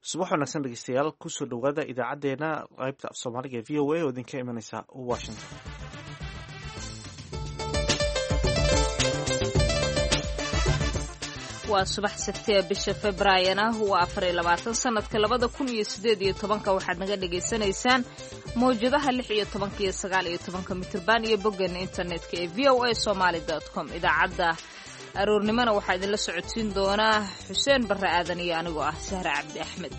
subax wanaagsan dhegeystayaal kusoo dhowaada idaacadeena qaybta af soomaaliga ee v o a oo idinka imaneysa washington. waa subax sabtiya bisha februaarina waa 24 sanadka 2018 waxaad naga dhagaysanaysaan mawjadaha 16 iyo 19 mitirban iyo boggeena internetka ee voasomali.com. idaacadda aroornimona waxaa idinla socodsiin doonaa xuseen barre aadan iyo anigoo ah sahre cabdi axmed.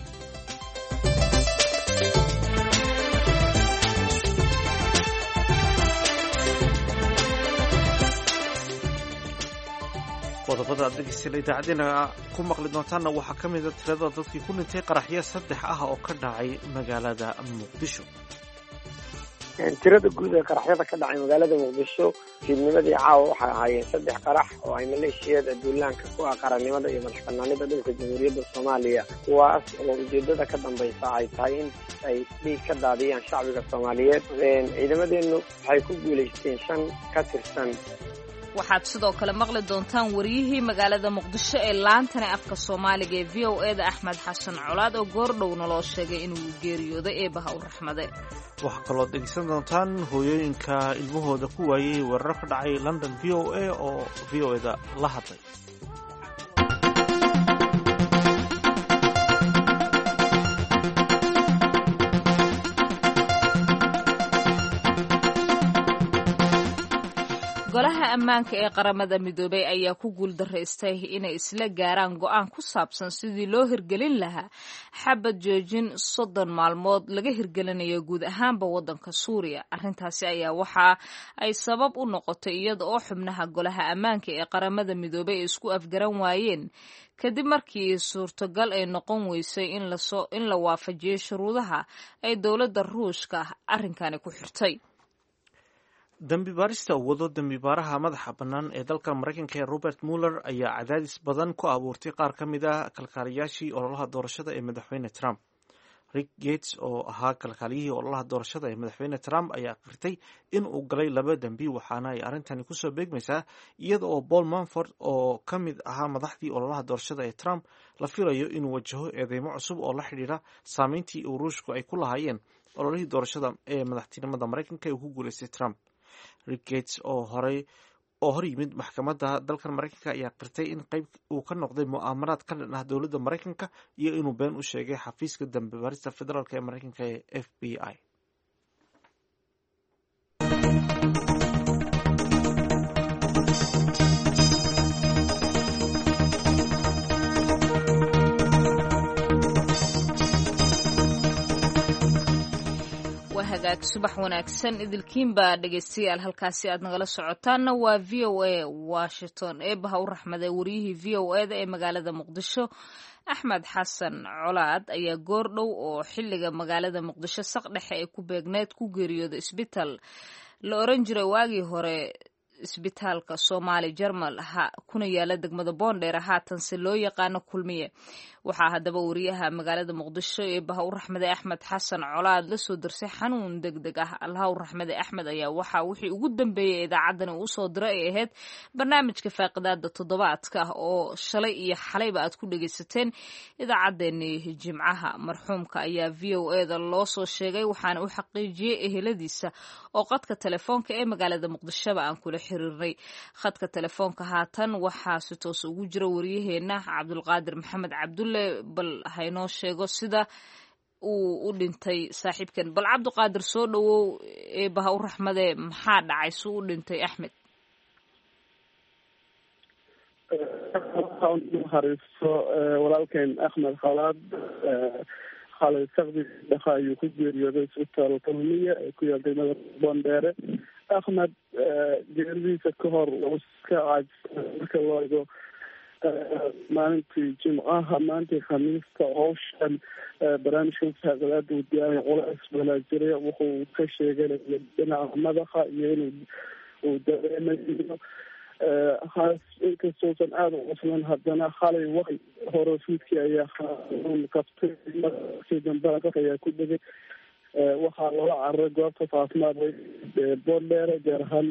qodobada aad dhegeystayaal idaacadeena ku maqli doontaanna waxaa ka mid a tirada dadkii ku dhintay qaraxyo 3 ah oo ka dhacay magaalada muqdisho. tirada guud ee qaraxyada ka dhacay magaalada muqdisho fiidnimadii caawa waxay ahaayeen 3 qarax oo ay maleeshiyada duulaanka ku ah qarannimada iyo madaxbannaanida dhulka jamhuuriyadda Soomaaliya, kuwaas oo ujeedada ka dambaysa ay tahay in ay dhiig ka daadiyaan shacbiga Soomaaliyeed. ciidamadeenu waxay ku guuleysteen 5 ka tirsan. waxaad sidoo kale maqli doontaan wariyihii magaalada muqdisho ee laantana afka soomaaliga ee VOA-da Axmed Xasan Colaad oo goordhowna loo sheegay inuu geeriyooday eebaha u raxmade. waxaa kaloo dhegeysan doontaan hooyooyinka ilmahooda ku waayey weerar ka dhacay London VOA oo VOA-da la hadlay. golaha ammaanka ee qaramada midoobay ayaa ku guuldaraystay inay isla gaaraan go'aan ku saabsan sidii loo hirgelin lahaa xabad joojin 30 maalmood laga hirgelinayo guud ahaanba waddanka Suuriya. arrintaasi ayaa waxa ay sabab u noqotay iyada oo xubnaha golaha ammaanka ee qaramada midoobay ay isku afgaran waayeen kadib markii suurtagal ay noqon weysay in la waafajiyo shuruudaha ay dowladda Ruushka arrinkani ku xirtay. dambi baarista wado dambi baaraha madaxa bannaan ee dalka Mareykanka ee Robert Mueller ayaa cadaadis badan ku abuurtay qaar ka mid ah kalkaaliyaashii ololaha doorashada ee madaxweyne Trump. Rick Gates oo ahaa kalkaaliyihii ololaha doorashada ee madaxweyne Trump ayaa qirtay in uu galay 2 dambi, waxaana ay arrintani kusoo beegmaysaa iyada oo Paul Manafort oo ka mid ahaa madaxdii ololaha doorashada ee Trump la filayo inuu wajaho eedeymo cusub oo la xidhiidha saameyntii uu Ruushku ay ku lahaayeen ololihii doorashada ee madaxtinimada Mareykanka ee uu ku guuleystay Trump. Rick Gates oo hor yimid maxkamadda dalkan Mareykanka ayaa qirtay in qayb uu ka noqday mu'aamaraad ka dhan ah dowladda Mareykanka iyo inuu been u sheegay xafiiska dambi baarista federaalka ee Mareykanka ee FBI. hagaag subax wanaagsan idilkiinba dhegeystayaal halkaasi aad nagala socotaanna waa VOA Washington. eebaha u raxmaday wariyihii VOA-da ee magaalada muqdisho Axmed Xasan Colaad ayaa goordhow oo xilliga magaalada muqdisho saqdhexe ee ku beegneed ku geeriyooday isbitaal la oran jiray waagii hore isbitaalka Soomaali Jarmal kuna yaala degmada Boondheer haatanse loo yaqaano Kulmiye. waxaa haddaba wariyaha magaalada muqdisho eebaha u raxmaday Axmed Xasan Colaad la soo dirsay xanuun degdeg ah. allaha u raxmaday Axmed ayaa wixii ugu dambeeyay idaacaddani uu soo diray ay ahayd barnaamijka faaqidaada toddobaadka ah oo shalay iyo xalayba aad ku dhagaysateen idaacaddeenii jimcaha. marxuumka ayaa VOA-da loo soo sheegay waxaana u xaqiijiyey eheladiisa oo qadka telefoonka ee magaalada muqdishoba aan kula xiriirnay. khadka telefoonka haatan waxaa si toos ugu jira wariyaheena Cabdulqaadir Maxamed Cabdulle. bal haynoo sheego sida uu u dhintay saaxiibkan. bal Cabdiqaadir soo dhawow, eebaha u raxmade maxaa dhacay suu u dhintay Axmed? hariso walaalkeen Axmed Colaad xalay saqdi dhaqa ayuu ku geeriyooday isbitaal Kulmiye ee ku yaal degmada Boondheere. Axmed geeridiisa ka hor iska marka loo eego maalintii jimcaha maalintii khamiista howshan barnaamijkan faaqidaada uu diyaariyo culays balaa jiray. wuxuu ka sheegay dhinaca madaxa iyo inuu dareemayo inkastoosan aada u cuslan, haddana xalay waqti hore fiidkii ayaa xanuun qabtay. markii dambe ayaa ku dhegay. waxaa loola cararay goobta caafimaad Boondheere gaar ahaan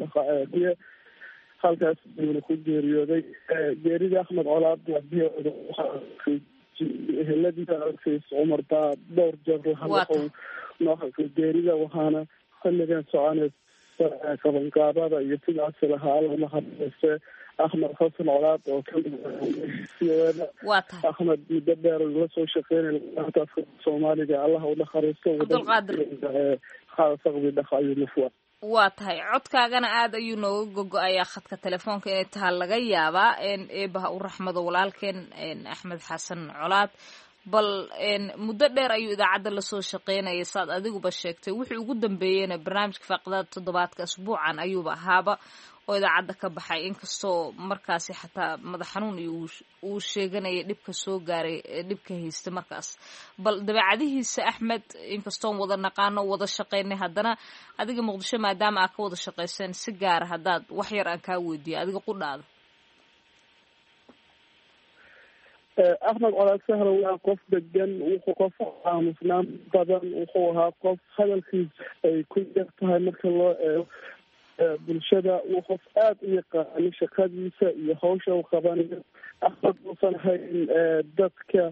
halkaas ayuuna ku geeriyooday. geerida Axmed Colaad waxaa eheladiisa alkays cumar baa dhowr jeer lahadlaqow nooxa geerida waxaana xilligan soconeed qabanqaabada iyo sidaasi lahaa alla hadlayse axmed xasan colaad oo kamid axmed muddo dheer la soo shaqeynaya soomaaliga allah u dhakariisto saqdi dhaq ayuu nafwa waa tahay codkaagana aada ayuu nooga gogo-ayaa khadka telefoonka inay taha laga yaabaa eebaha u raxmado walaalkeen axmed xasan colaad bal muddo dheer ayuu idaacadda lasoo shaqeynaya saad adiguba sheegtay wixii ugu dambeeyeyna barnaamijka faaqadaada toddobaadka asbuucan ayuuba ahaaba oo idaacadda ka baxay inkastoo markaasi xataa madax xanuun iyo uu sheeganaya dhibka soo gaaray dhibka haysta markaas bal dabeecadihiisa axmed inkastoon wada naqaano wada shaqeynay haddana adiga muqdisho maadaama aad ka wada shaqayseen si gaara haddaad wax yar aan kaa weydiiyo adiga qudhaada axmed colaad sahra waa qof degan wuxuu qof aamusnaan badan wuxuu ahaa qof hadalkiisa ay ku yar tahay marka loo eego bulshada uu qof aada u yaqaano shaqadiisa iyo hawsha u qabanayo axmed uusan hayn dadka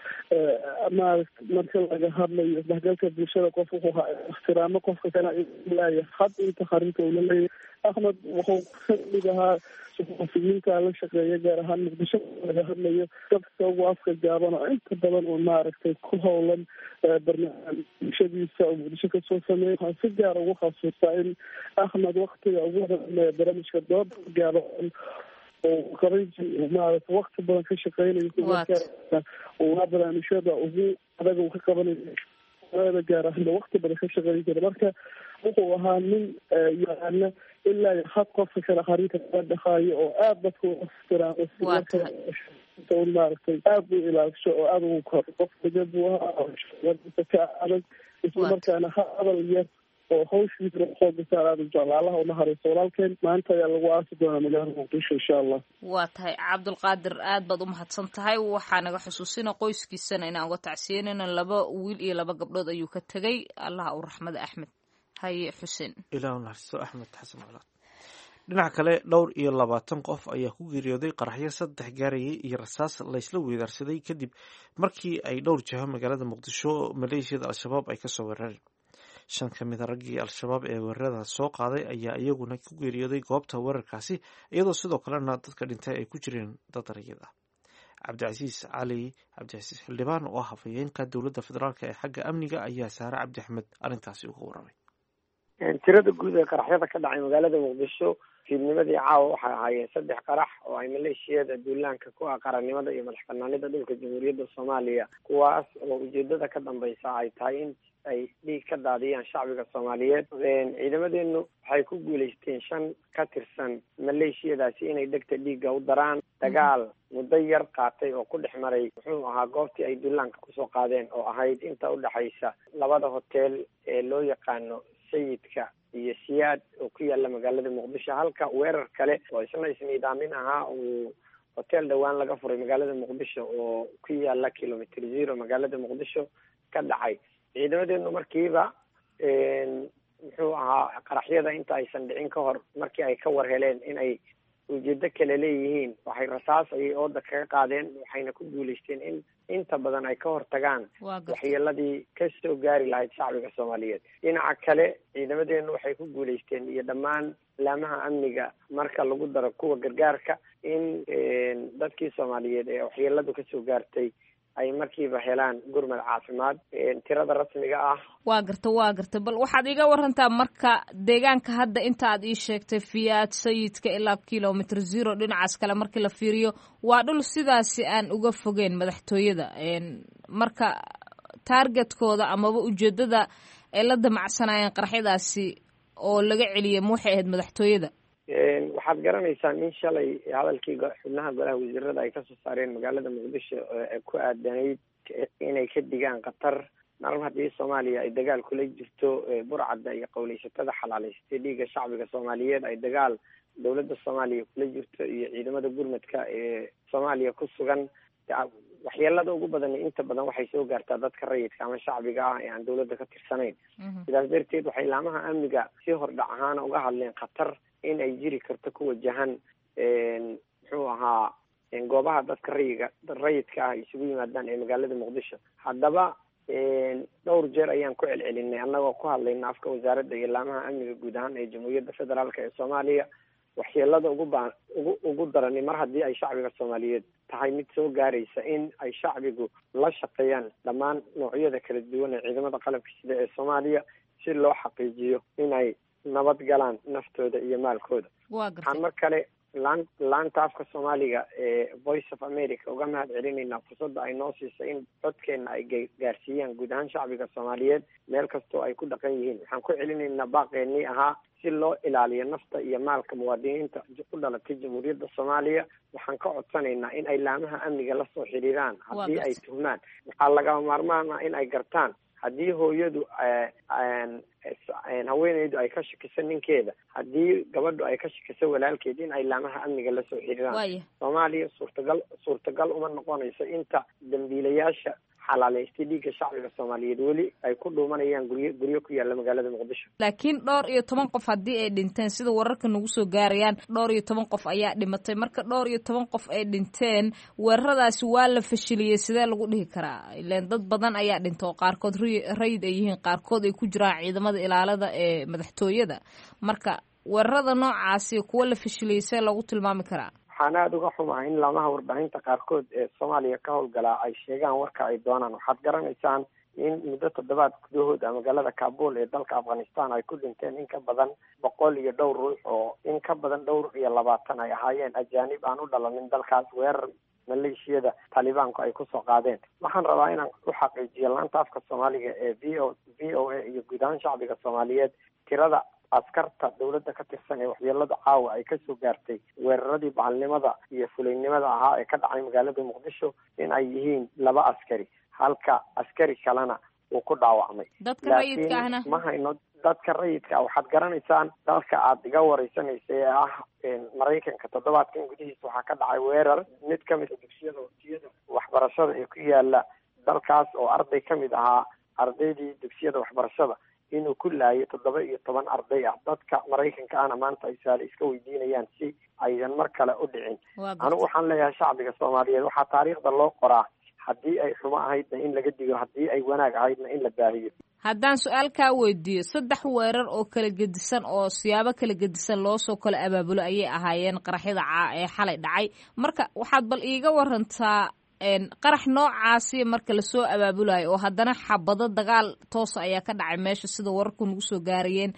maarata marka laga hadlayo isdhexgalka bulshada qof wuxuu haa ixtiraamo qofka kale leeyahay had inta qarinta ula leeyahay axmed wuxuu kamid ahaa suxufiyiinta la shaqeeya gaar ahaan muqdisho laga hadlayo dadka ugu afka gaaban oo inta badan uu maaragtay ku howlan barnaamijyadiisa oo muqdisho kasoo sameeya waxaan si gaar ugu xasuustaa in axmed waktiga ugu horeeya barnaamijka dooda gaaban oo qabanji maarata wakti badan ka shaqeynayo waa barnaamijyada ugu adag uu ka qabanayo gaar ahaan wakti badan ka shaqeyn jira marka wuxuu ahaa nin yaqaana ilaa had qofka kale qarinta kala dhaqaayo oo aada dadka u ixtiraamo maaragtay aada u ilaasho oo aada ugu kor qof degan buu ahaa ka adag isla markaana hadal yar oo hawshiisa xooga saar aada u jecla allaha u naxariisto walaalkeen maanta ayaa lagu aasi doonaa magaalada muqdisho insha allah waa tahay cabdulqaadir aad baad umahadsan tahay waxaa naga xusuusina qoyskiisana inaan uga tacsiyenayno 2 wiil iyo 2 gabdhood ayuu ka tegay allaha u raxmada axmed haye xuseen ilaah naxariisto axmed xasan colaad dhinaca kale 22 qof ayaa ku geeriyooday qaraxyo 3 gaarayay iyo rasaas laysla weedaarsaday kadib markii ay dhowr jaho magaalada muqdisho maleeshiyada al-shabaab ay kasoo weerareen 5 ka mid a raggii al-shabaab ee weerarada soo qaaday ayaa iyaguna ku geeriyooday goobta weerarkaasi iyadoo sidoo kalena dadka dhintay ay ku jireen dad rayid ah cabdicasiis xildhibaan oo ah hafayeenka dowladda federaalk ee xagga amniga ayaa saare cabdi axmed arrintaasi uga warramay tirada guud ee qaraxyada ka dhacay magaalada muqdisho fiidnimadii caawa waxay ahaayeen 3 qarax oo ay maleeshiyada duulaanka ku ah qarannimada iyo madax banaanida dhulka jamhuuriyadda soomaaliya kuwaas oo ujeedada ka dambeysa ay tahay in ay dhiig ka daadiyaan shacbiga soomaaliyeed ciidamadeenu waxay ku guuleysteen 5 ka tirsan maleeshiyadaasi inay dhegta dhiigga u daraan dagaal muddo yar qaatay oo ku dhex maray muxuu ahaa goobtii ay duulaanka kusoo qaadeen oo ahayd inta udhexaysa 2 hotel ee loo yaqaano sayidka iyo siyaad oo ku yaala magaalada muqdisho halka weerar kale oo isna isniidaamin ahaa uu hotel dhawaan laga furay magaalada muqdisho oo ku yaala kilomitr 0 magaalada muqdisho ka dhacay ciidamadeenu markiiba muxuu ahaa qaraxyada inta aysan dhicin ka hor markii ay ka war heleen in ay ujeedo kale leeyihiin waxay rasaas ayay ooda kaga qaadeen waxayna ku guuleysteen in inta badan ay ka hortagaan waxyeeladii kasoo gaari lahayd shacbiga soomaaliyeed dhinaca kale ciidamadeenu waxay ku guuleysteen iyo dhammaan laamaha amniga marka lagu daro kuwa gargaarka in dadkii soomaaliyeed ee waxyeeladu kasoo gaartay ay markiiba helaan gurmad caafimaad tirada rasmiga ah waa garta bal waxaad iga warantaa marka deegaanka hadda inta aad ii sheegtay fiyaad sayidka ilaa kilomitr 0 dhinacaas kale markii la fiiriyo waa dhul sidaasi aan uga fogeyn madaxtooyada marka taargetkooda amaba ujeedada ay la damacsanayeen qaraxyadaasi oo laga celiyay ma waxay ahayd madaxtooyada waxaad garanaysaan in shalay hadalkii xubnaha golaha wasiirada ay kasoo saareen magaalada muqdisho ee ku aadanayd inay ka digaan qatar maalin haddii soomaaliya ay dagaal kula jirto burcadda iyo qowleysatada xalaaleystay dhiigga shacbiga soomaaliyeed ay dagaal dowladda soomaaliya kula jirto iyo ciidamada gurmadka ee soomaaliya ku sugan waxyeelada ugu badan inta badan waxay soo gaartaa dadka rayidka ama shacbiga ah ee aan dowladda ka tirsanayn sidaas darteed waxay laamaha amniga si hordhac ahaana uga hadleen khatar in ay jiri karto ku wajahan muxuu ahaa goobaha dadka rayidka ah isugu yimaadaan ee magaalada muqdisho. haddaba dhowr jeer ayaan ku celcelinay annagoo ku hadlayna afka wasaaradda iyo laamaha amniga guud ahaan ee jamhuuriyadda federaalka ee soomaaliya. waxyeelada ugu darani mar haddii ay shacbiga soomaaliyeed tahay mid soo gaaraysa in ay shacbigu la shaqeeyaan dhammaan noocyada kala duwan ee ciidamada qalabka sida ee soomaaliya si loo xaqiijiyo inay nabad galaan naftooda iyo maalkooda. waxaan mar kale laanta afka soomaaliga ee voice of america uga mahad celinaynaa fursadda ay noo siisay in codkeena ay gaarsiiyaan guud ahaan shacbiga soomaaliyeed meel kastoo ay ku dhaqan yihiin. waxaan ku celinaynaa baaqeenii ahaa si loo ilaaliyo nafta iyo maalka muwaadiniinta ku dhalatay jamhuuriyadda soomaaliya. waxaan ka codsanaynaa in ay laamaha amniga lasoo xiriiraan haddii ay tuhmaan. waxaa lagama maarmaan ah in ay gartaan haddii hooyadu haweeneydu ay ka shakiso ninkeeda, haddii gabadhu ay ka shakiso walaalkeed, in ay laamaha amniga lasoo xiriiraan. soomaaliya suurtagal uma noqonayso inta dambiilayaasha xalaaleystay dhiigga shacbiga soomaaliyeed weli ay ku dhuumanayaan guryo ku yaalla magaalada muqdisho. laakiin 12 qof haddii ay dhinteen sida wararka nagu soo gaarayaan 12 qof ayaa dhimatay. marka 12 qof ay dhinteen weeraradaasi waa la fashiliyey sidee lagu dhihi karaa? ileen dad badan ayaa dhinta oo qaarkood rayid ay yihiin, qaarkood ay ku jiraan ciidamada ilaalada ee madaxtooyada. marka weerarada noocaasi kuwa la fashiliyey see lagu tilmaami karaa? waxaan aada uga xumahay in laamaha warbaahinta qaarkood ee soomaaliya ka howlgalaa ay sheegaan warka ay doonaan. waxaad garanaysaan in muddo 7 gudahooda magaalada Kabul ee dalka Afghanistan ay ku dhinteen in ka badan 100 iyo dhowr ruux oo in ka badan 20 ay ahaayeen ajaanib aan u dhalanin dalkaas weerar maleeshiyada Talibaanku ay kusoo qaadeen. waxaan rabaa inaan u xaqiijiyo laanta afka soomaaliga ee VOA iyo guud ahaan shacbiga soomaaliyeed tirada askarta dawladda ka tirsan ee waxyeelada caawa ay kasoo gaartay weeraradii bacalnimada iyo fulaynimada ahaa ee ka dhacay magaalada muqdisho in ay yihiin 2 askari, halka askari kalena uu ku dhaawacmay. dadka rayidka ahna ma hayno dadka rayidka ah. waxaad garanaysaan dalka aad iga wareysanaysa ee ah Maraykanka toddobaadkan gudihiisa waxaa ka dhacay weerar mid ka mid dugsiyada waxbarashada ee ku yaala dalkaas oo arday ka mid ahaa ardaydii dugsiyada waxbarashada inuu ku laayo 17 arday ah. dadka Maraykanka ahna maanta ay saal iska weydiinayaan si aydan mar kale u dhicin. anigu waxaan leeyahay shacbiga soomaaliyeed waxaa taariikhda loo qoraa haddii ay xumo ahaydna in laga digo, haddii ay wanaag ahaydna in la baahiyo. haddaan su-aal kaa weydiiyo 3 weerar oo kala gedisan oo siyaabo kala gedisan loo soo kala abaabulo ayay ahaayeen qaraxyada ee xalay dhacay. marka waxaad bal iiga warantaa qarax noocaasi marka lasoo abaabulayo oo haddana xabado dagaal toos ayaa ka dhacay meesha sida wararku nagu soo gaarayeen.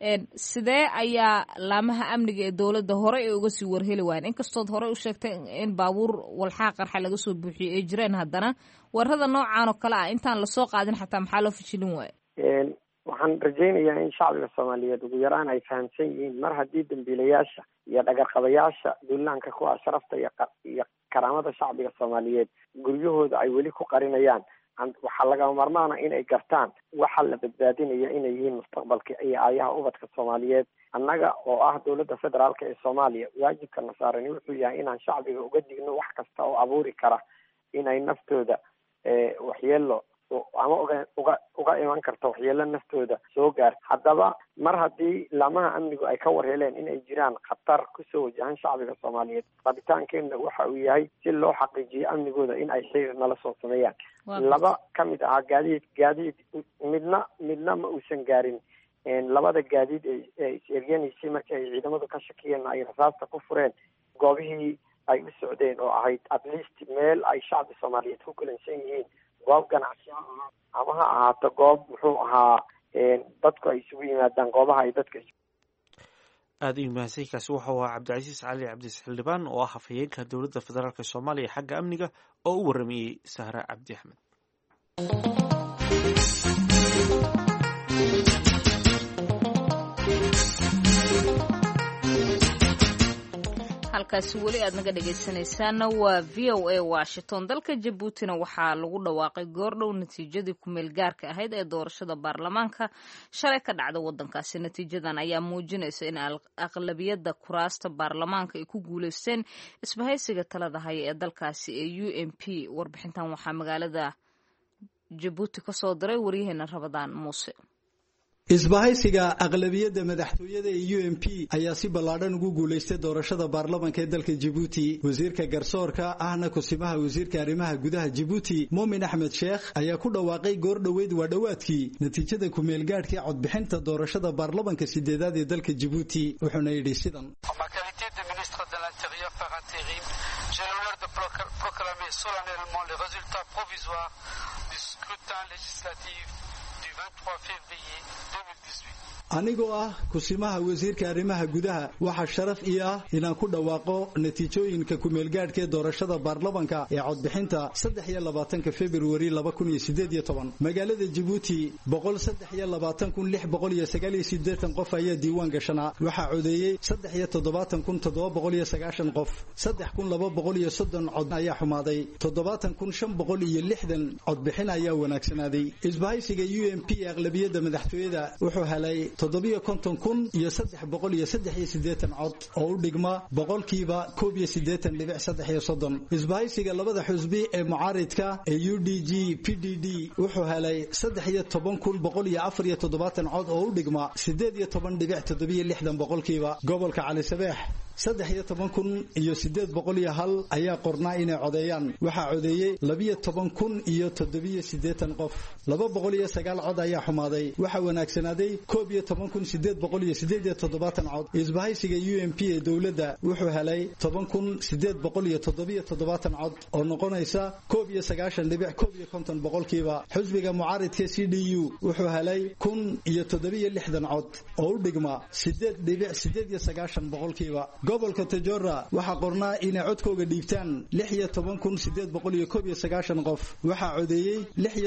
sidee ayaa laamaha amniga ee dowladda hore ay uga sii warheli waayeen? inkastood hore u sheegtay in baabuur walxaa qarxa laga soo buuxiyey ay jireen, haddana weerarada noocan oo kale ah intaan lasoo qaadin xataa maxaa loo fashilin waayo? waxaan rajaynayaa in shacbiga soomaaliyeed ugu yaraan ay fahamsan yihiin mar haddii dambiilayaasha iyo dhagarqabayaasha duulaanka ku ah sharafta iyo karaamada shacbiga soomaaliyeed guryahooda ay weli ku qarinayaan. waxaa lagama maarmaana inay gartaan waxa la badbaadinaya inay yihiin mustaqbalka iyo aayaha ubadka soomaaliyeed. annaga oo ah dowladda federaalka ee soomaaliya waajibka na saarani wuxuu yahay inaan shacbiga uga digno wax kasta oo abuuri kara inay naftooda waxyeelo ama uga iman karta waxyeelo naftooda soo gaarta. haddaba mar haddii laamaha amnigu ay ka warheleen inay jiraan khatar kusoo wajahan shacbiga soomaaliyeed, rabitaankeenna waxa uu yahay si loo xaqiijiyo amnigooda in ay xiriir nala soo sameeyaan. 2 ka mid ahaa gaadiid midna ma uusan gaarin. 2 gaadiid ee is-ergenaysay markii ay ciidamadu ka shakiyeen ay rasaasta ku fureen goobihii ay u socdeen oo ahayd at least meel ay shacbi soomaaliyeed ku kulansan yihiin, goob ganacsi ama ha ahaato goob muxuu ahaa dadku ay isugu yimaadaan goobaha ay dadka aada u mahadsan. kaasi wuxuu ahaa cabdicasiis cali cabdis xildhibaan oo ah hafayeenka dowladda federaalk soomaaliya xagga amniga oo u waramayey sahra cabdi axmed. halkaasi weli aad naga dhegaysanaysaana waa v o a washington. dalka jabuutina waxaa lagu dhawaaqay goordhow natiijadii kumeel gaarka ahayd ee doorashada baarlamaanka shalay ka dhacda wadankaasi. natiijadan ayaa muujinaysa in aqlabiyadda kuraasta baarlamaanka ay ku guuleysteen isbahaysiga talada haya ee dalkaasi ee UNP. warbixintan waxaa magaalada jabuuti kasoo diray waryaheena Rabadaan Muuse. isbahaysiga aqlabiyadda madaxtooyada ee UNP ayaa si ballaadhan ugu guulaystay doorashada baarlamaanka ee dalka Djibouti. Wasiirka garsoorka ahna kusimaha wasiirka arrimaha gudaha Djibouti Momin Ahmed Sheikh ayaa ku dhawaaqay goor dhaweyd waa dhawaadkii natiijada ku meel gaadhka codbixinta doorashada baarlamaanka sideedaad ee dalka Djibouti. Wuxuuna yidhi sidan: J'ai l'honneur de proclamer solennellement les résultats provisoires du scrutin législatif du 23 février 2018. anigoo ah kusimaha wasiirka arrimaha gudaha waxa sharaf ii ah inaan ku dhawaaqo natiijooyinka ku meel gaadhka doorashada baarlamaanka ee codbixinta 23 February 2018 magaalada Djibouti 123,689 qof ayaa diiwaan gashanaa waxa codeeyay 73,790 qof 3,230 cod ayaa xumaaday 7,560 codbixin ayaa wanaagsanaaday isbahaysiga UNP aqlabiyadda madaxtooyada wuxuu helay 7,383 cod oo u dhigma boqolkiiba 81.33 isbahaysiga labada xusbi ee mucaaridka ee UDG PDD wuxuu helay 13,174 cod oo u dhigma 18.76 boqolkiiba gobolka Cali Sabeex 13,801 ayaa qornaa inay codeeyaan waxa codeeyay 12,080 qof 209 cod ayaa xumaaday waxa wanaagsanaaday 11,887 cod isbahaysiga UNP ee dawladda wuxuu helay 10,877 cod oo noqonaysa 91.51 boqolkiiba xisbiga mucaaridka CDU wuxuu helay 1,060 cod oo u dhigma 8.89 boqolkiiba gobolka Tajora waxa qornaa inay codkooga dhiibtaan 16,819 qof waxa codeeyay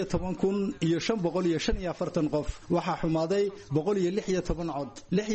16,545 qof waxa xumaaday 116 cod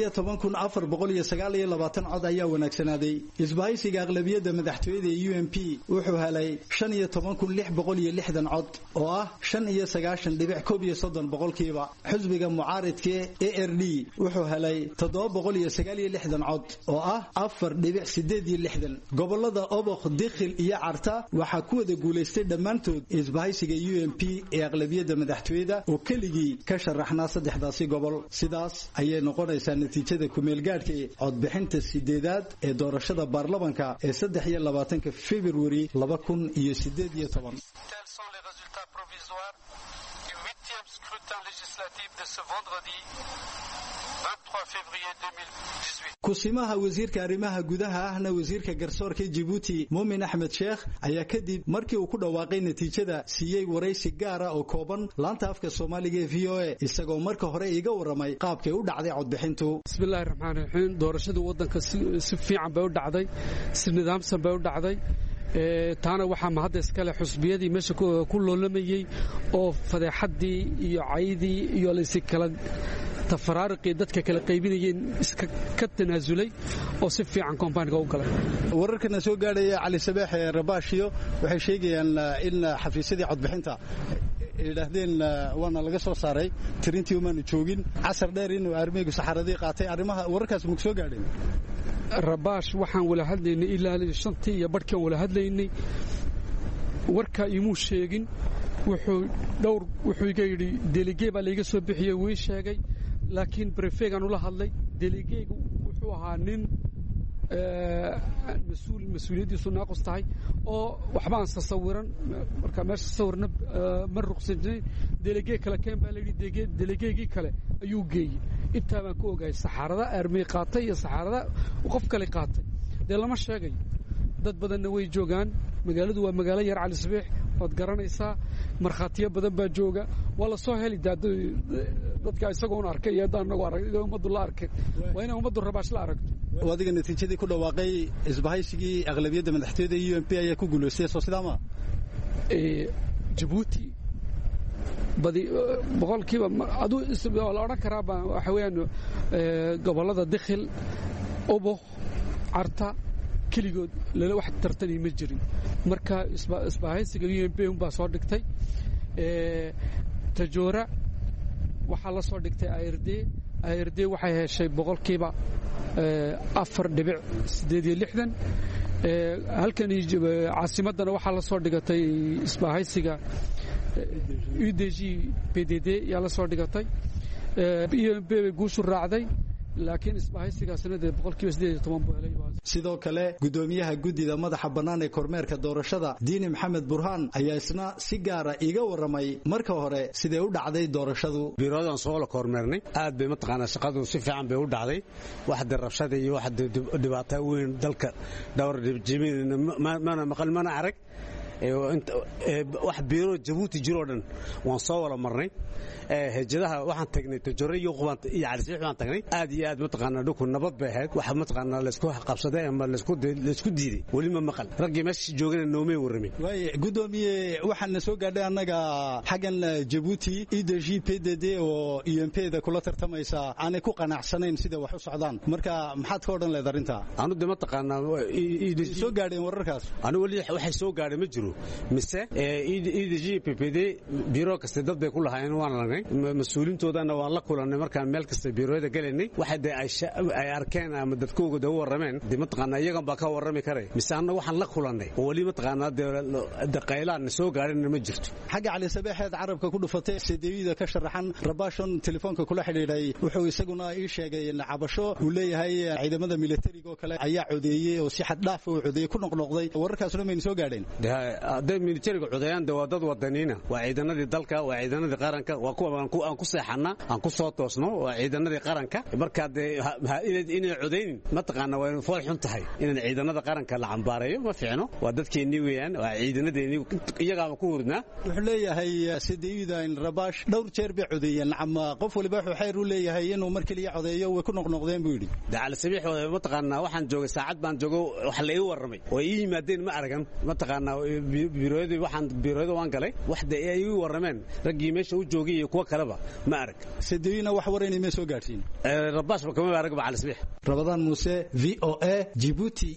16,429 cod ayaa wanaagsanaaday isbahaysiga aqlabiyadda madaxtooyada ee UNP wuxuu helay 15,660 cod oo ah 95.31 boqolkiiba xisbiga mucaaridka ARD wuxuu helay 769 cod oo ah 4.86 gobolada Oboq Dikhil iyo Carta waxa ku wada guuleystay dhamaantood isbahaysiga UNP ee aqlabiyadda madaxtooyada oo keligii ka sharaxnaa saddexdaasi gobol sidaas ayay noqonaysaa natiijada ku meel gaadhka codbixinta sideedaad ee doorashada baarlamaanka ee 23 February 2018 kusimaha wasiirka arrimaha gudaha ahna wasiirka garsoorka Djibouti Momin Ahmed Sheikh ayaa kadib markii uu ku dhawaaqay natiijada siiyay waraysi gaar ah oo kooban laanta afka Soomaaliga ee VOA isagoo marka hore iga waramay qaabkay u dhacday codbixintu bismillaahir rahmaanir rahiim doorashada wadanka si fiican bay u dhacday si nidaamsan bay u dhacday taana waxa ma hadda iskale xusbiyadii meesha ku loolamayay oo fadeexadii iyo caydii iyo laysi kala tafaraariqii dadka kala qaybinayeen iska ka tanaasulay oo si fiican kompaaniga u galay wararkana soo gaadhaya Cali Sabeex ee Rabaashiyo waxay sheegayaan in xafiisyadii codbixinta ilaahdeen waana laga soo saaray tirintii uma joogin casar dheer inuu armeygu saxaradii qaatay arrimaha wararkaas ma soo gaadheen Rabaash waxaan wala hadlaynay ilaa 5 iyo barkan wala hadlaynay warka imuu sheegin wuxuu iga yiri delegate baa laga soo bixiyay way sheegay laakiin prefegan ula hadlay delegate wuxuu ahaa nin mas'uuliyadiisu naaqus tahay oo waxba aan sawiran marka meesha sawirna ma ruqsanay delegate kale keen baa la yiri delegate kale ayuu geeyay inta baan ku ogaay saxarada armay qaatay iyo saxarada qof kale qaatay lama sheegay dad badanna way joogaan magaaladu waa magaalo yar Cali Sabeex wad garanaysaa marxaatiyo badan baa jooga wala soo heli dadka isagoo arkay iyo dadanagu aragay umadu la arkay waa in umadu Rabaash la aragto wadiga natiijadii ku dhawaaqay isbahaysigii aqlabiyadda madaxtooyada UNP ayaa ku guuleystay soo sidaama Djibouti badi boqolkiiba adu isbaa la oran karaa waxa weeyaan gobolada Dikhil Oboq Carta kaligood lala wax tartani ma jirin marka isbahaysiga UNP baa soo dhigtay Tajora waxa la soo dhigtay ARD waxay heshay boqolkiiba 4.86 halkan caasimadana waxa la soo dhigatay isbahaysiga UDG PDD yaa la soo dhigatay UNP bay guushu raacday laakiin isbahaysigaasna dee 8% buu helay. sidoo kale gudoomiyaha guddida madaxa bannaan ee kormeerka doorashada Diini Maxamed Burhaan ayaa isna si gaara iga waramay marka hore sidee u dhacday doorashadu. biiroodan soo la kormeernay aad bay mataqaanaa shaqadu si fiican bay u dhacday wax darabshada iyo wax dhibaato weyn dalka dhowr jimiin mana arag wax biiro Jabuuti jiro dhan waan soo wala marnay hejadaha waxaan tagnay tajaro iyo qubant iyo carsix waxaan tagnay aad iyo aad mataqaanaa dhulku nabad bay ahayd wax mataqaanaa la isku qabsaday ama la isku diiday wali ma maqal ragii meesha joogana noomay waramin way gudoomiye waxaan soo gaadhay annaga xagan Jabuuti IDG PDD oo UNP-da kula tartamaysa aanay ku qanacsanayn sida wax u socdaan marka maxaad ka oran leedahay arinta aanu de mataqaanaa IDG soo gaadhay wararkaas anu wali waxay soo gaadhay ma jiro mise IDG PPD biro kasta dad bay ku lahaayeen waan lahayn mas'uuliintoodana waan la kulanay markaan meel kasta biirooyada galanay waxa ay arkeen ama dadkooda u warameen mataqaanaa iyaga baa ka warami karay mise annagu waxaan la kulanay oo wali mataqaanaa daqaylaan soo gaadhin ma jirto xagga Cali Sabeexeed carabka ku dhufatay sideeyada ka sharaxan Rabashon telefoonka kula xidhiidhay wuxuu isaguna ii sheegay in cabasho uu leeyahay ciidamada militariga oo kale ayaa codeeyay oo si xad dhaaf u codeeyay ku noqnoqday wararkaasna ma soo gaadheen militariga codeeyaan waa dad wadaniina waa ciidanadii dalka waa ciidanadii qaranka waa kuwa aan ku seexana aan ku soo toosno waa ciidanadii qaranka marka inay codeynin mataqaanaa waa fool xun tahay in ciidanada qaranka la cambaareeyo ma fiicno waa dadkeenii weeyaan waa ciidanadeeni iyaga ku hurdnaa wuxuu leeyahay sideeyada in Rabash dhowr jeer bay codeeyeen ama qof waliba wuxuu xeer u leeyahay inuu mar kaliya codeeyo way ku noqnoqdeen buu yiri daal sabiix mataqaanaa waxaan joogay saacad baan joogo wax la ii waramay oo ii yimaadeen ma aragan mataqaanaa biirooyada waan galay waxda ay ii warameen ragii meesha u joogay iyo kuwa kaleba ma arag sideeyna wax wareynay ma soo gaarsiin Rabash kama arag ba Cali Sabiix Ramadan Muuse VOA Djibouti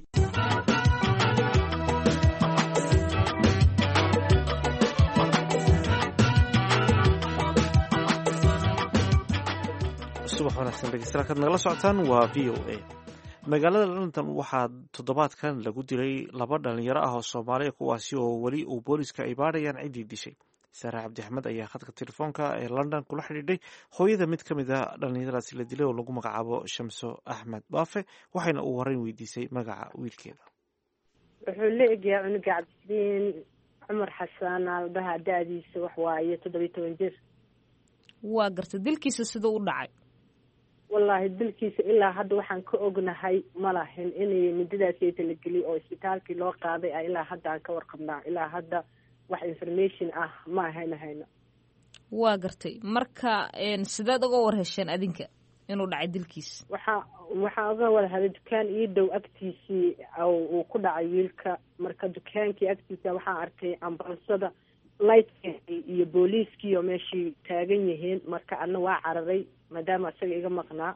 subax wanaagsan dhegeystayaal nagala socotaan waa VOA magaalada London waxaa toddobaadkan lagu dilay 2 dhalinyaro ah oo Soomaaliya kuwaasi oo wali uu booliska ay baarayaan cidii dishay Sara Cabdi Axmed ayaa khadka telefoonka ee London kula xidhiidhay hooyada mid ka mid ah dhalinyaradaasi la dilay oo lagu magacaabo Shamso Axmed Baafe waxayna uu horeyn weydiisay magaca wiilkeeda wuxuu leeyahay cunuga Cabdiin Cumar Xasan albaha daadiisa wax waaye 17 jir waa gartay dilkiisa sida u dhacay wallahi dilkiisa ilaa hadda waxaan ka ognahay malahin inay midadaas ay la geliyay oo isbitaalkii loo qaaday ilaa hadda aan ka warqabnaa ilaa hadda wax information ah ma hayno waa gartay marka sidaad uga warhesheen adinka inuu dhacay dilkiisa waxa uga wada haday dukaan ii dhow agtiisii uu ku dhacay wiilka marka dukaankii agtiisa waxaan arkay ambalansada light iyo booliiskii oo meeshii taagan yihiin marka anna waa cararay maadaama isaga iga maqnaa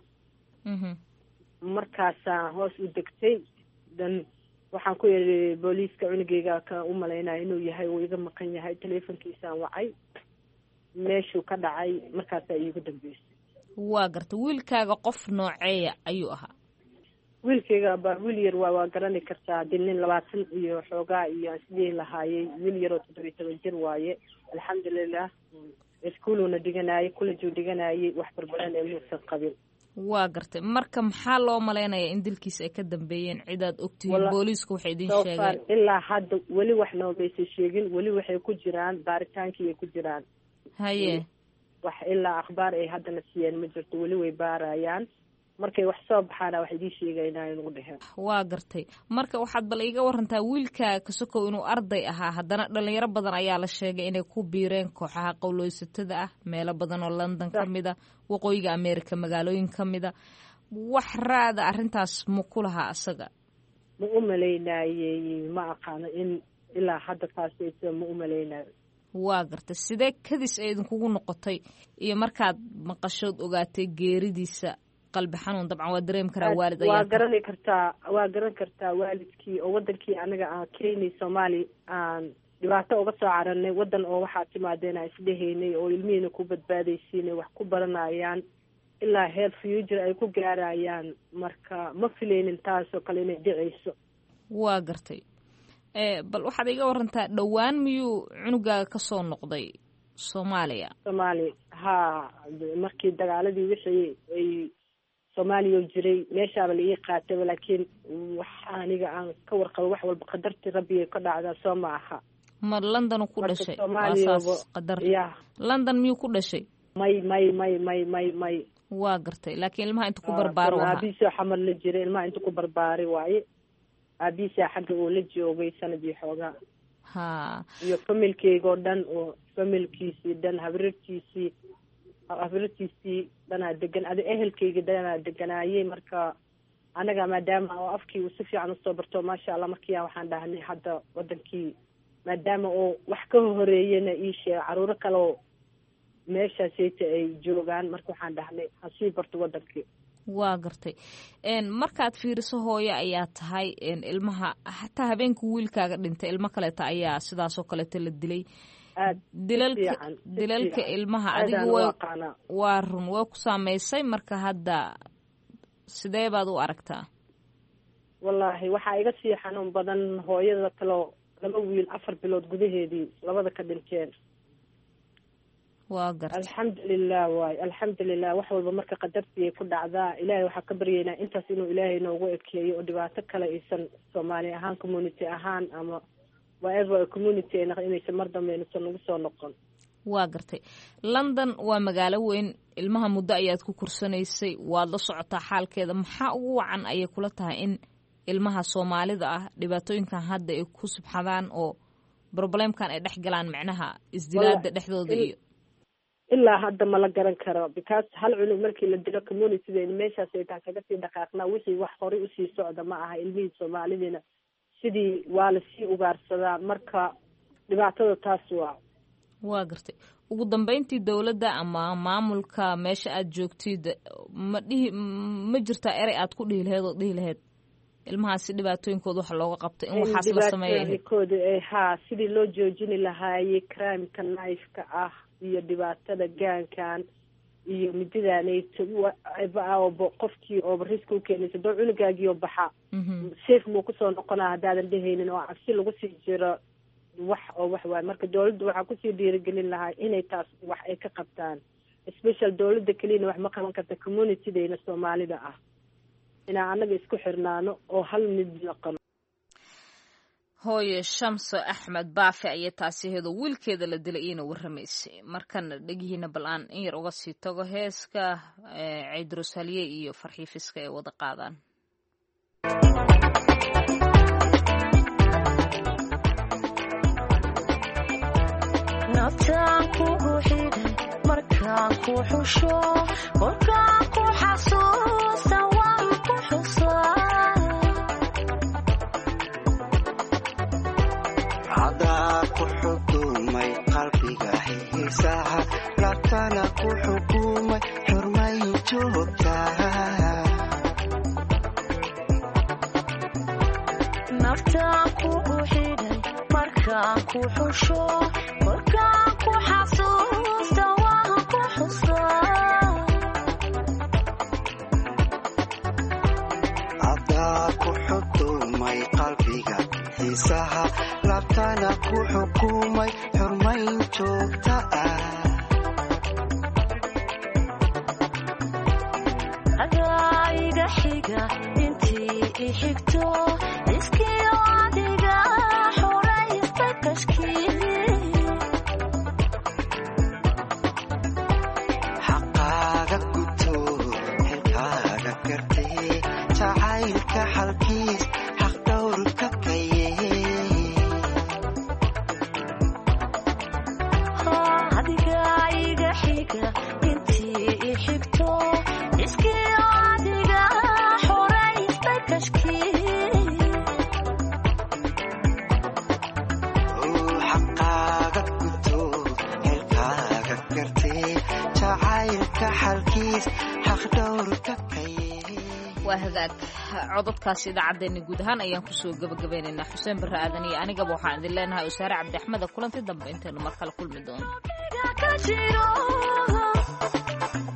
markaasaan hoos u degtay dan waxaan ku yidhi booliiska cunugeyga ka u malaynaya inuu yahay uu iga maqan yahay teleefonkiisaan wacay meeshuu ka dhacay markaasaa iigu dambeysay waa garta wiilkaaga qof nooceeya ayuu ahaa wiilkayga baa wiil yar waa garani kartaa haddii nin 20 iyo xoogaa iyo sidii lahaayay wiil yaroo 17 jir waaye alxamdulilah iskuuluna dhiganayay college dhiganayay wax barbaran ee muusan qabin waa gartay marka maxaa loo maleynayaa in dilkiisa ay ka dambeeyeen cidaad ogtihiin booliisku waxay idin sheegeen ilaa hadda weli wax noomaysa sheegin weli waxay ku jiraan baaritaankii ay ku jiraan haye wax ilaa akhbaar ay haddana siiyeen ma jirto weli way baarayaan markay wax soo baxaana wax idin sheegaynaa inuu dhahay waa gartay marka waxaad bal iiga warantaa wiilka kasokow inuu arday ahaa haddana dhalinyaro badan ayaa la sheegay inay ku biireen kooxaha qowleysatada ah meelo badan oo London ka mid ah waqooyiga America magaalooyin ka mid ah wax raada arrintaas ma ku lahaa asaga ma u maleynayay ma aqaan in ilaa hadda taasaysa ma u maleynayay waa gartay sidee kadis ay idinkugu noqotay iyo markaad maqashood ogaatay geeridiisa qalbi xanuun dabcan waa dareem karaa waalid ayaa waa garan kartaa waalidkii oo wadankii anaga aan Kenya Soomaali aan dhibaato uga soo caranay wadan oo waxaa timaadeen ay isdheeynay oo ilmihiina ku badbaadaysiin wax ku baranayaan ilaa heer future ay ku gaarayaan marka ma filaynin taas oo kale inay dhicayso waa gartay bal waxaad iga warantaa dhawaan miyuu cunugaaga ka soo noqday Soomaaliya markii dagaaladii wixii ay soomaaliya jiray meeshaaba la ii qaataba laakiin wax aniga aan ka warqabo wax walba qadartii rabbi ka dhacdaa soo ma aha. ma London ku dhashay waasaas qadar London miyuu ku dhashay? may waa gartay laakiin ilmaha inta ku barbaaro waxa aabiisa xamar la jiray ilmaha inta ku barbaari waaye aabiisa xagga uu la joogay sanadii xoogaa iyo familkeyga oo dhan oo familkiisii dhan habrirtiisii dhanaa degan ehelkeyga dhanaa deganaayay marka anaga maadaama oo afkii uu si fiican usoo barto maasha allah markii waxaan dhahnay hadda wadankii maadaama oo wax ka horeeyana ii sheeg caruuro kale oo meeshaasayta ay joogaan marka waxaan dhahnay hasii barto wadankii. waa gartay markaad fiiriso hooyo ayaa tahay ilmaha hataa habeenka wiilkaaga dhintay ilmo kaleeta ayaa sidaasoo kaleeta la dilay dilalka ilmaha adigu waa run way ku saameysay marka hadda sidee baad u aragtaa? wallaahi waxaa iga sii xanuun badan hooyada kaleo 2 wiil 4 bilood gudaheedii labada ka dhinteen. waa gartay alxamdulilah wax walba marka qadartii ay ku dhacdaa ilaahay waxaa ka baryaynaa intaas inuu ilaahay noogu ekeeyo oo dhibaato kale aysan soomaali ahaan community ahaan ama whatever community inaysan mar dambe aysan nagu soo noqon. waa gartay London waa magaalo weyn ilmaha muddo ayaad ku kursanaysay waad la socotaa xaalkeeda maxaa ugu wacan ayay kula tahay in ilmaha Soomaalida ah dhibaatooyinkan hadda ay ku subxadaan oo problemkan ay dhex galaan macnaha isdilaada dhexdooda iyo ilaa hadda ma la garan karo because hal cunug markii la dilo community meeshaas ay tahay kaga sii dhaqaaqna wixii wax hore u sii socda ma aha ilmihii Soomaalidina sidii waa la sii ugaarsadaa marka dhibaatada taas waa gartay ugu dambeyntii dawladda ama maamulka meesha aad joogtid ma jirta erey aad ku dhihi lahayd ilmahaasi dhibaatooyinkooda wax looga qabtay in waxaas la sameeyo sidii loo joojini lahaayay crime-ka knife-ka ah iyo dhibaatada gaankan iyo mididaanayto qofkii oo risk u keenaysa doo cunugaagii oo baxa safe muu kusoo noqonaa haddaadan dhehaynin oo cabsi lagu sii jiro wax waaye marka dawladda waxaa kusii dhiirigelin lahaa inay taas wax ay ka qabtaan special dawladda keliyana wax ma qaban karta communitydayna Soomaalida ah inaan anaga isku xirnaano oo hal mid noqono. hooyo Shamso Axmed Baafi ayaa taasi heedo wiilkeeda la dilay ina waramaysay markana dhagihiina balaan in yar uga sii tago heeska Ciidrus Haliye iyo Farxiifiska ay wada qaadaan. naftaan kugu xidhay markaan ku xusho kolkaan ku xasuusta waan ku xusaa cadaa ku xukumay qalbiga xiisaha laabtana ku xukumay xurmay joogtaa naftaan kugu xidhay markaan ku xusho kolkaan ku xasuusta waan ku xusaa cadaa ku xukumay qalbiga xiisaha laabtana ku xukumay xurmayn joogta adaa iga xiga intii i xigto iskiyo adiga xoraysta kashkii xaqaaga guto xilkaaga gartee jacaylka xalkiis xaq dhowrka kaye adiga iga xiga intii i xigto iskiyo adiga xoraysta kashkii xaqaaga guto xilkaaga gartee jacaylka xalkiis xaq dhowrka kaye. waa hagaag codadkaasi idaacaddeenna guud ahaan ayaan kusoo gabagabeynaynaa xuseen barre aadan iyo anigaba waxaan idin leenahay Usaare Cabdi Axmed kulanti dambe intaynu mar kale kulmi doono.